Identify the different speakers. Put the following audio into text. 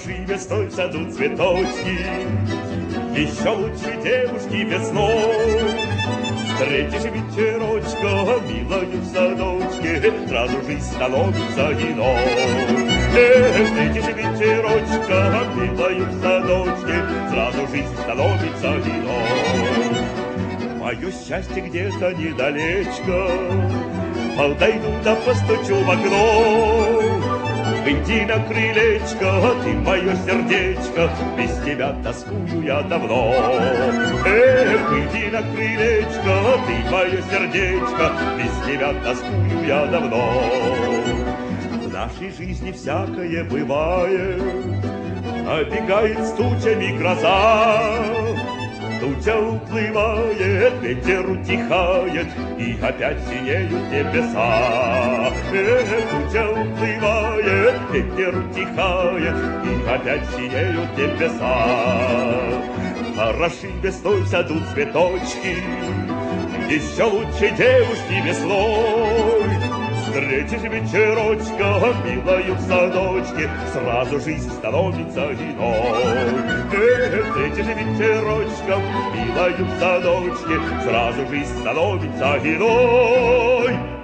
Speaker 1: Хороши весной в саду цветочки, еще лучше девушки весной. Встретишь вечерочка, милою в садочке, сразу жизнь становится иной. Встретишь вечерочка, милою в садочке, сразу жизнь становится иной. Мое счастье где-то недалечко, подойду да постучу в окно. Выйди на крылечко, ты мое сердечко, без тебя тоскую я давно. Выйди на крылечко, ты мое сердечко, без тебя тоскую я давно. В нашей жизни всякое бывает, набегает с тучами гроза. Туча уплывает, ветер утихает, и опять синеют небеса. Туча уплывает, ветер утихает, и опять синеют небеса. Хороши весной в саду цветочки, еще лучше девушки весной. Встретишь вечерочка, милою в садочке, сразу жизнь становится иной. Встретишь вечерочка, милою в садочке, сразу жизнь становится иной.